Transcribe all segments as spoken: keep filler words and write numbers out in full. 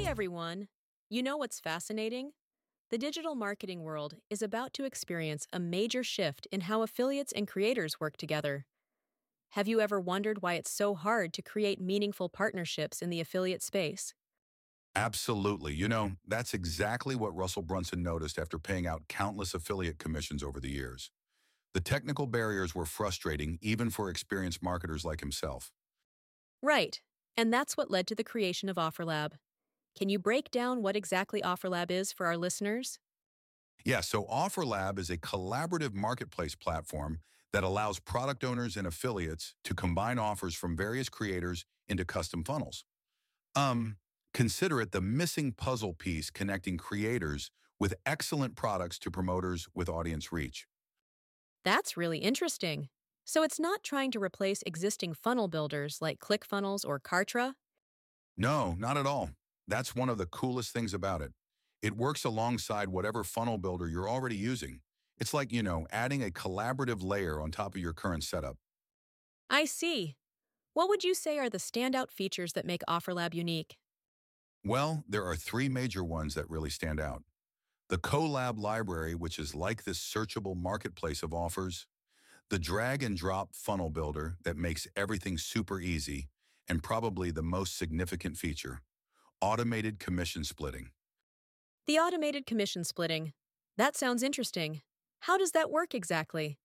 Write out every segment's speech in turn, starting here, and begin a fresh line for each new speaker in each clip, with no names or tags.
everyone! You know what's fascinating? The digital marketing world is about to experience a major shift in how affiliates and creators work together. Have you ever wondered why it's so hard to create meaningful partnerships in the affiliate space?
Absolutely. You know, that's exactly what Russell Brunson noticed after paying out countless affiliate commissions over the years. The technical barriers were frustrating even for experienced marketers like himself.
Right, and that's what led to the creation of OfferLab. Can you break down what exactly OfferLab is for our listeners?
Yeah, so OfferLab is a collaborative marketplace platform that allows product owners and affiliates to combine offers from various creators into custom funnels. Um, Consider it the missing puzzle piece connecting creators with excellent products to promoters with audience reach.
That's really interesting. So it's not trying to replace existing funnel builders like ClickFunnels or Kartra?
No, not at all. That's one of the coolest things about it. It works alongside whatever funnel builder you're already using. It's like, you know, adding a collaborative layer on top of your current setup.
I see. What would you say are the standout features that make OfferLab unique?
Well, there are three major ones that really stand out. The Colab library, which is like this searchable marketplace of offers. The drag and drop funnel builder that makes everything super easy. And probably the most significant feature, automated commission splitting.
The automated commission splitting. That sounds interesting. How does that work exactly?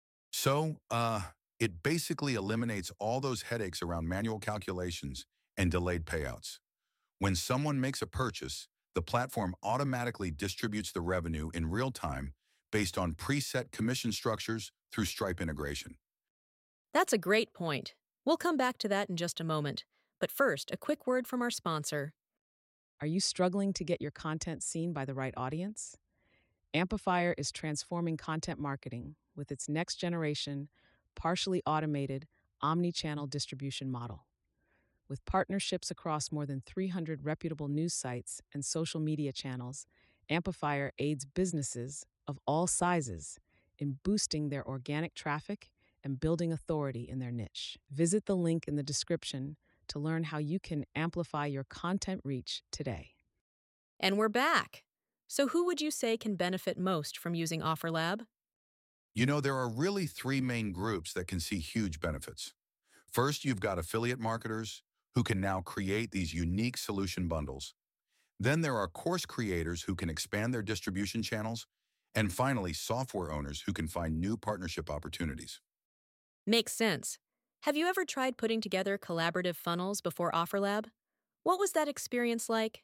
So, uh, it basically eliminates all those headaches around manual calculations and delayed payouts. When someone makes a purchase, the platform automatically distributes the revenue in real time based on preset commission structures through Stripe integration.
That's a great point. We'll come back to that in just a moment. But first, a quick word from our sponsor.
Are you struggling to get your content seen by the right audience? Amplifier is transforming content marketing with its next generation, partially automated, omni channel distribution model. With partnerships across more than three hundred reputable news sites and social media channels, Amplifier aids businesses of all sizes in boosting their organic traffic and building authority in their niche. Visit the link in the description to learn how you can amplify your content reach today.
And we're back. So who would you say can benefit most from using OfferLab?
You know, there are really three main groups that can see huge benefits. First, you've got affiliate marketers who can now create these unique solution bundles. Then there are course creators who can expand their distribution channels. And finally, software owners who can find new partnership opportunities.
Makes sense. Have you ever tried putting together collaborative funnels before OfferLab? What was that experience like?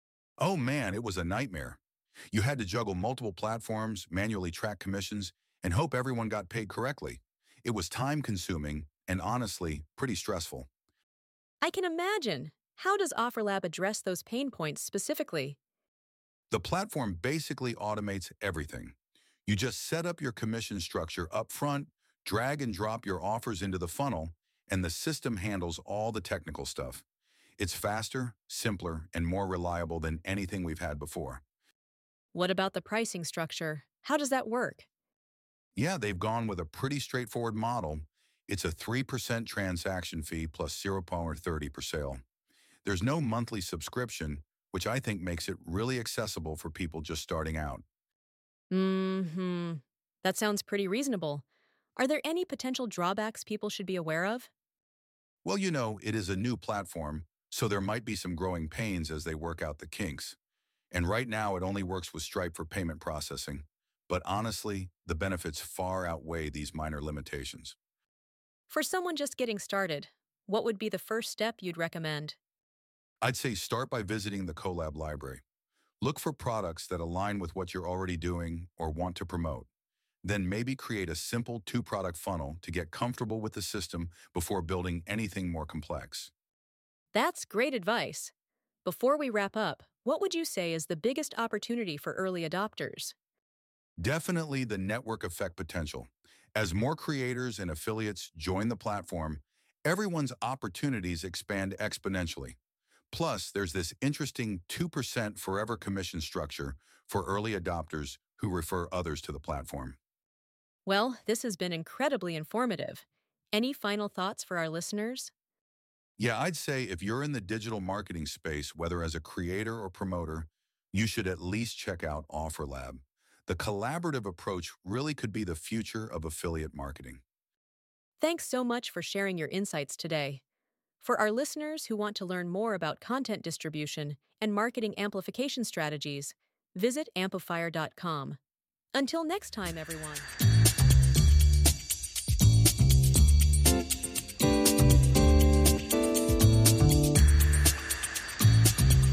Oh man, it was a nightmare. You had to juggle multiple platforms, manually track commissions, and hope everyone got paid correctly. It was time-consuming and honestly, pretty stressful.
I can imagine. How does OfferLab address those pain points specifically?
The platform basically automates everything. You just set up your commission structure up front, drag and drop your offers into the funnel, and the system handles all the technical stuff. It's faster, simpler, and more reliable than anything we've had before.
What about the pricing structure? How does that work?
Yeah, they've gone with a pretty straightforward model. It's a three percent transaction fee plus zero point three zero per sale. There's no monthly subscription, which I think makes it really accessible for people just starting out.
Mm-hmm. That sounds pretty reasonable. Are there any potential drawbacks people should be aware of?
Well, you know, it is a new platform, so there might be some growing pains as they work out the kinks. And right now, it only works with Stripe for payment processing. But honestly, the benefits far outweigh these minor limitations.
For someone just getting started, what would be the first step you'd recommend?
I'd say start by visiting the Colab library. Look for products that align with what you're already doing or want to promote. Then maybe create a simple two-product funnel to get comfortable with the system before building anything more complex.
That's great advice. Before we wrap up, what would you say is the biggest opportunity for early adopters?
Definitely the network effect potential. As more creators and affiliates join the platform, everyone's opportunities expand exponentially. Plus, there's this interesting two percent forever commission structure for early adopters who refer others to the platform.
Well, this has been incredibly informative. Any final thoughts for our listeners?
Yeah, I'd say if you're in the digital marketing space, whether as a creator or promoter, you should at least check out OfferLab. The collaborative approach really could be the future of affiliate marketing.
Thanks so much for sharing your insights today. For our listeners who want to learn more about content distribution and marketing amplification strategies, visit amplifier dot com. Until next time, everyone.